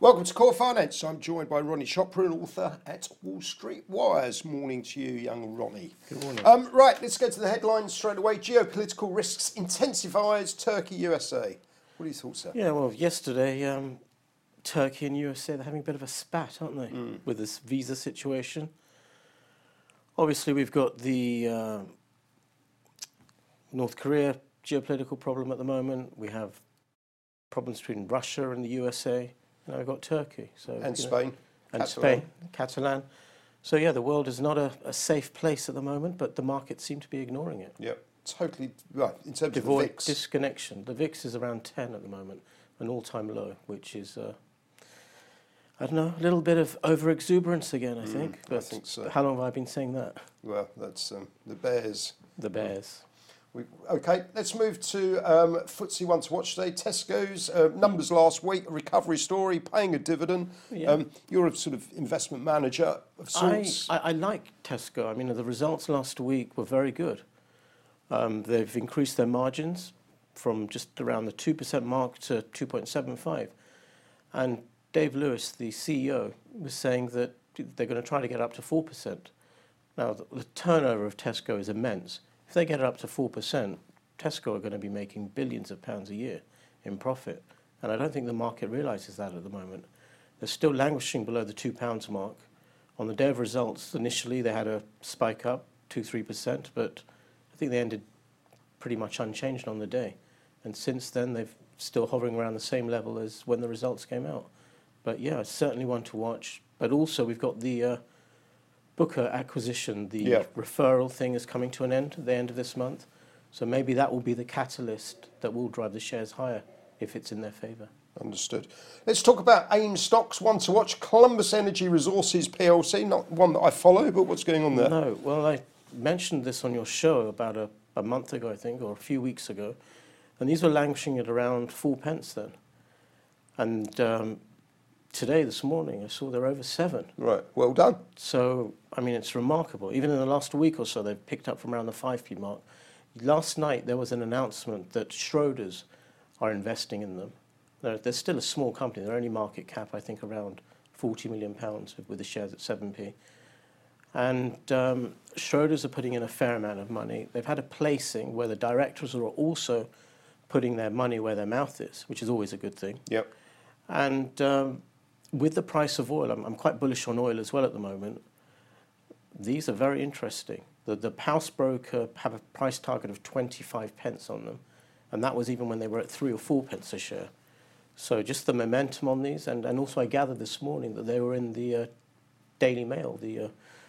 Welcome to Core Finance. I'm joined by Ronnie Chopra, an author at Wall Street Wires. Morning to you, young Ronnie. Good morning. Right, let's go to the headlines straight away. Geopolitical risks intensifies, Turkey, USA. What are your thoughts there? Yeah, well, yesterday, Turkey and USA, they're having a bit of a spat, aren't they, with this visa situation. Obviously, we've got the North Korea geopolitical problem at the moment. We have problems between Russia and the USA. Now we've got Turkey. And Spain. And Spain, Catalan. So, yeah, the world is not a safe place at the moment, but the markets seem to be ignoring it. Yeah, totally right. In terms of the VIX. Disconnection. The VIX is around 10 at the moment, an all-time low, which is, I don't know, a little bit of over-exuberance again, I think. But I think so. How long have I been saying that? Well, that's the Bears. The Bears. Okay, let's move to FTSE One to watch today. Tesco's numbers last week, a recovery story, paying a dividend. Yeah. You're a sort of investment manager of sorts. I like Tesco. I mean, the results last week were very good. They've increased their margins from just around the 2% mark to 2.75. And Dave Lewis, the CEO, was saying that they're going to try to get up to 4%. Now, the turnover of Tesco is immense. If they get it up to 4%, Tesco are going to be making billions of pounds a year in profit. And I don't think the market realises that at the moment. They're still languishing below the £2 mark. On the day of results, initially they had a spike up, 2-3%, but I think they ended pretty much unchanged on the day. And since then, they've still hovering around the same level as when the results came out. But yeah, it's certainly one to watch. But also, we've got the Booker acquisition, the referral thing is coming to an end at the end of this month. So maybe that will be the catalyst that will drive the shares higher if it's in their favour. Understood. Let's talk about AIM stocks, one to watch. Columbus Energy Resources PLC, not one that I follow, but what's going on there? No, well, I mentioned this on your show about a month ago, I think, or a few weeks ago. And these were languishing at around 4p then. And today, this morning, I saw they're over 7. Right, well done. So, I mean, it's remarkable. Even in the last week or so, they've picked up from around the 5p mark. Last night, there was an announcement that Schroders are investing in them. They're still a small company. They're only market cap, I think, around £40 million with the shares at 7p. And Schroders are putting in a fair amount of money. They've had a placing where the directors are also putting their money where their mouth is, which is always a good thing. Yep. And with the price of oil, I'm quite bullish on oil as well at the moment. These are very interesting. The house broker have a price target of 25p on them, and that was even when they were at 3 or 4p a share. So just the momentum on these, and also I gathered this morning that they were in the Daily Mail, the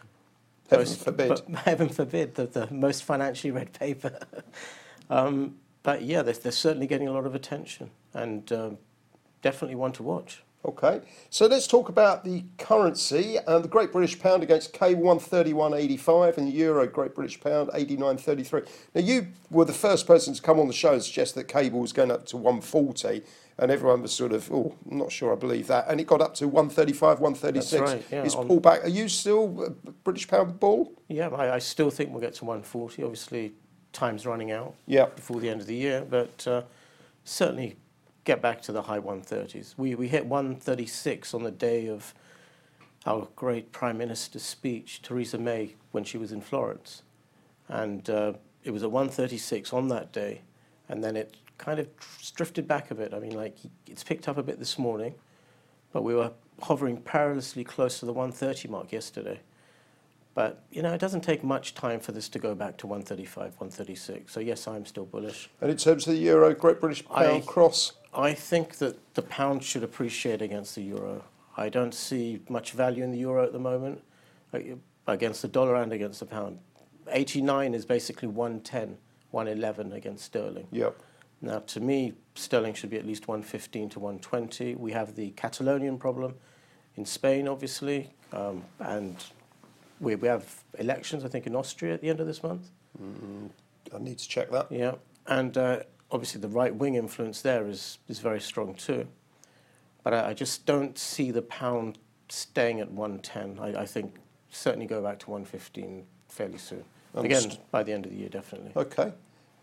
heaven forbid, the most financially read paper. But yeah, they're certainly getting a lot of attention, and definitely one to watch. Okay, so let's talk about the currency. The Great British Pound against Cable 131.85 and the Euro Great British Pound 89.33. Now, you were the first person to come on the show and suggest that Cable was going up to 140, and everyone was sort of, oh, I'm not sure I believe that. And it got up to 135, 136. That's right, yeah. It's pulled back. Are you still a British Pound bull? Yeah, I still think we'll get to 140. Obviously, time's running out before the end of the year, but certainly get back to the high 130s. We hit 136 on the day of our great Prime Minister's speech, Theresa May, when she was in Florence. And it was at 136 on that day, and then it kind of drifted back a bit. I mean, like, it's picked up a bit this morning, but we were hovering perilously close to the 130 mark yesterday. But, you know, it doesn't take much time for this to go back to 135, 136. So, yes, I'm still bullish. And in terms of the Euro Great British Pound cross? I think that the pound should appreciate against the euro. I don't see much value in the euro at the moment, against the dollar and against the pound. 89 is basically 110, 111 against sterling. Yep. Now, to me, sterling should be at least 115 to 120. We have the Catalonian problem in Spain, obviously, and we have elections, I think, in Austria at the end of this month. I need to check that. Yeah, and obviously the right-wing influence there is very strong too. But I just don't see the pound staying at 110. I think certainly go back to 115 fairly soon. Again, by the end of the year, definitely. Okay.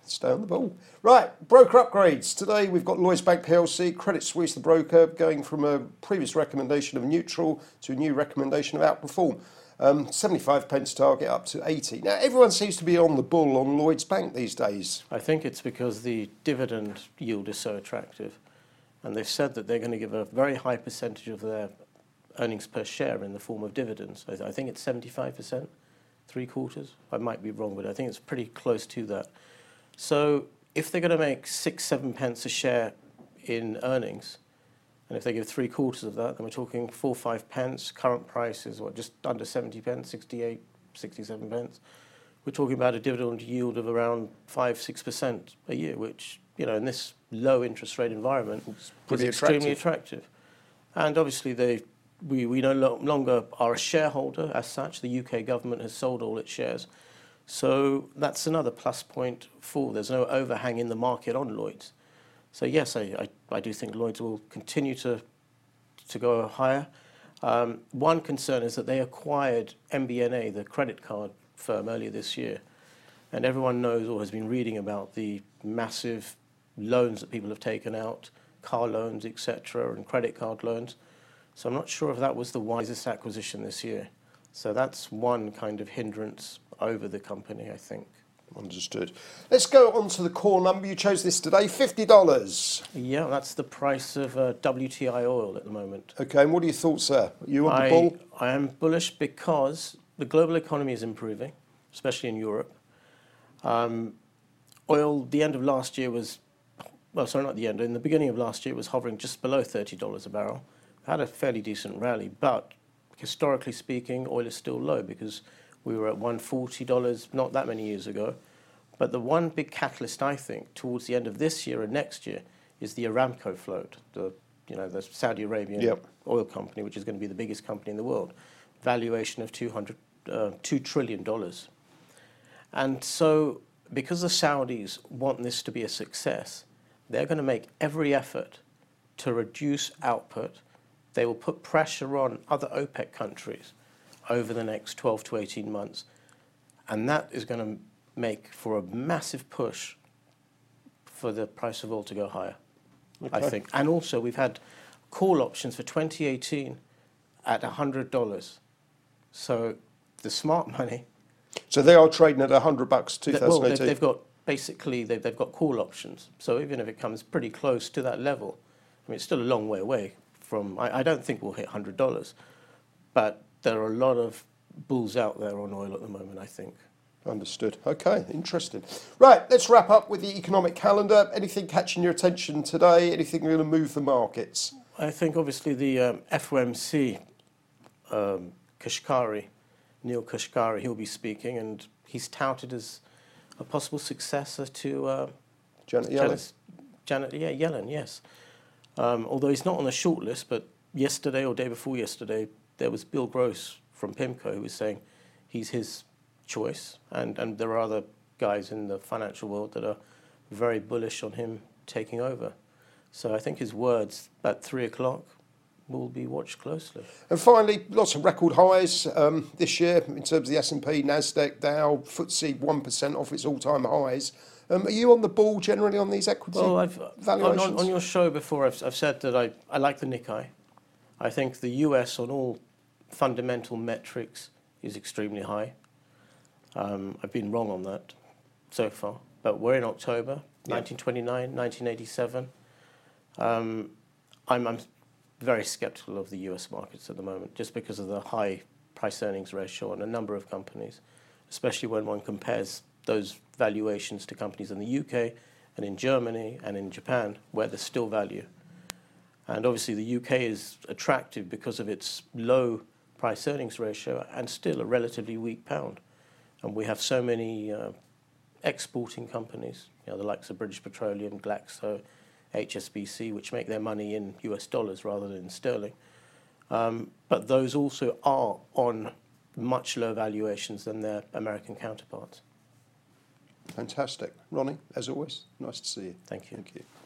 Stay on the ball. Right, broker upgrades. Today we've got Lloyds Bank PLC, Credit Suisse, the broker, going from a previous recommendation of neutral to a new recommendation of outperform. 75 pence target up to 80. Now, everyone seems to be on the bull on Lloyds Bank these days. I think it's because the dividend yield is so attractive. And they've said that they're going to give a very high percentage of their earnings per share in the form of dividends. I think it's 75%, three quarters. I might be wrong, but I think it's pretty close to that. So if they're going to make 6-7 pence a share in earnings, and if they give three quarters of that, then we're talking 4-5 pence. Current price is just under 70 pence, 68, 67 pence. We're talking about a dividend yield of around 5-6% a year, which, in this low interest rate environment is extremely attractive. And obviously we no longer are a shareholder as such. The UK government has sold all its shares. So that's another plus point there's no overhang in the market on Lloyds. So yes, I do think Lloyds will continue to go higher. One concern is that they acquired MBNA, the credit card firm, earlier this year. And everyone knows or has been reading about the massive loans that people have taken out, car loans, etc., and credit card loans. So I'm not sure if that was the wisest acquisition this year. So that's one kind of hindrance over the company, I think. Understood. Let's go on to the core number. You chose this today, $50. Yeah, that's the price of WTI oil at the moment. Okay, and what are your thoughts there? Are you on the ball? I am bullish because the global economy is improving, especially in Europe. Oil, the end of last year was, not the end, in the beginning of last year it was hovering just below $30 a barrel. Had a fairly decent rally, but historically speaking, oil is still low because we were at $140 not that many years ago. But the one big catalyst, I think, towards the end of this year and next year is the Aramco float, the Saudi Arabian oil company, which is going to be the biggest company in the world. Valuation of $2 trillion. And so because the Saudis want this to be a success, they're going to make every effort to reduce output. They will put pressure on other OPEC countries over the next 12 to 18 months. And that is going to make for a massive push for the price of oil to go higher, I think. And also we've had call options for 2018 at $100. So the smart money... So they are trading at $100, 2018? Well, they've got basically, they've got call options. So even if it comes pretty close to that level, I mean, it's still a long way away from... I don't think we'll hit $100, but there are a lot of bulls out there on oil at the moment, I think. Understood. Okay, interesting. Right, let's wrap up with the economic calendar. Anything catching your attention today? Anything going to move the markets? I think obviously the FOMC, Kashkari, Neil Kashkari, he'll be speaking, and he's touted as a possible successor to Janet Yellen. Janet Yellen, yes. Although he's not on the short list, but yesterday or day before yesterday, there was Bill Gross from PIMCO who was saying he's his choice, and there are other guys in the financial world that are very bullish on him taking over. So I think his words at 3 o'clock will be watched closely. And finally, lots of record highs this year in terms of the S&P, Nasdaq, Dow, FTSE 1% off its all-time highs. Are you on the ball generally on these equity valuations? On your show before, I've said that I like the Nikkei. I think the US on all fundamental metrics is extremely high. I've been wrong on that so far, but we're in October, 1929, 1987. I'm very skeptical of the US markets at the moment, just because of the high price-earnings ratio on a number of companies, especially when one compares those valuations to companies in the UK and in Germany and in Japan, where there's still value. And obviously the UK is attractive because of its low price-earnings ratio and still a relatively weak pound. And we have so many exporting companies, the likes of British Petroleum, Glaxo, HSBC, which make their money in US dollars rather than sterling. But those also are on much lower valuations than their American counterparts. Fantastic. Ronnie, as always, nice to see you. Thank you. Thank you.